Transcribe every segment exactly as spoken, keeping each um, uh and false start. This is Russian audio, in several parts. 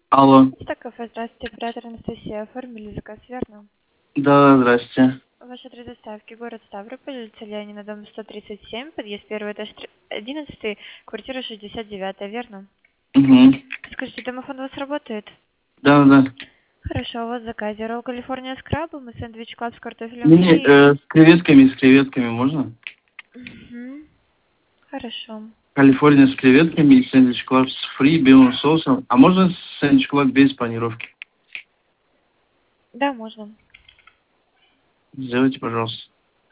Алло. Так, кафе, здравствуйте, оператор Анастасия. Оформили заказ, верно? Да, здрасте. Ваш адрес доставки, город Ставрополь, улица Ленина, дом сто тридцать семь, подъезд первый, этаж одиннадцатый, квартира шестьдесят девять, верно? Угу. Скажите, домофон у вас работает? Да, да, да. Хорошо, у вас в заказе ролл Калифорния с крабом и сэндвич клаб с картофелем Не, фри. э, с креветками, с креветками можно? Угу. Хорошо. Калифорния с креветками и сэндвич клаб с фри, белым соусом. А можно сэндвич клаб без панировки? Да, можно. Сделайте, пожалуйста.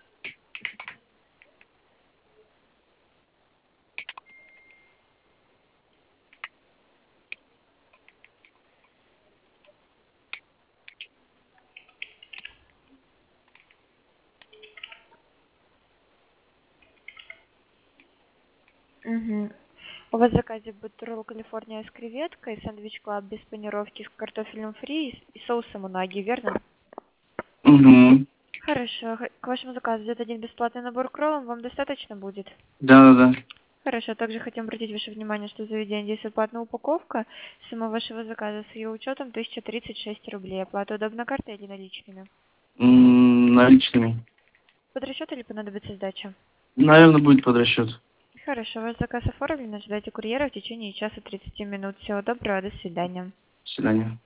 Угу. У вас в заказе будет ролл Калифорния с креветкой, сэндвич клаб без панировки с картофелем фри и соусом унаги, верно? Угу. Хорошо. Х- К вашему заказу идет один бесплатный набор к роллам. Вам достаточно будет? Да, да, да. Хорошо. Также хотим обратить ваше внимание, что в заведении действует платная упаковка. Сумма вашего заказа с ее учетом тысяча тридцать шесть рублей. Оплата удобно картой или наличными? М, наличными. Под расчет или понадобится сдача? Наверное, будет под расчет. Хорошо. Ваш заказ оформлен. Ожидайте курьера в течение часа тридцати минут. Всего доброго. До свидания. До свидания.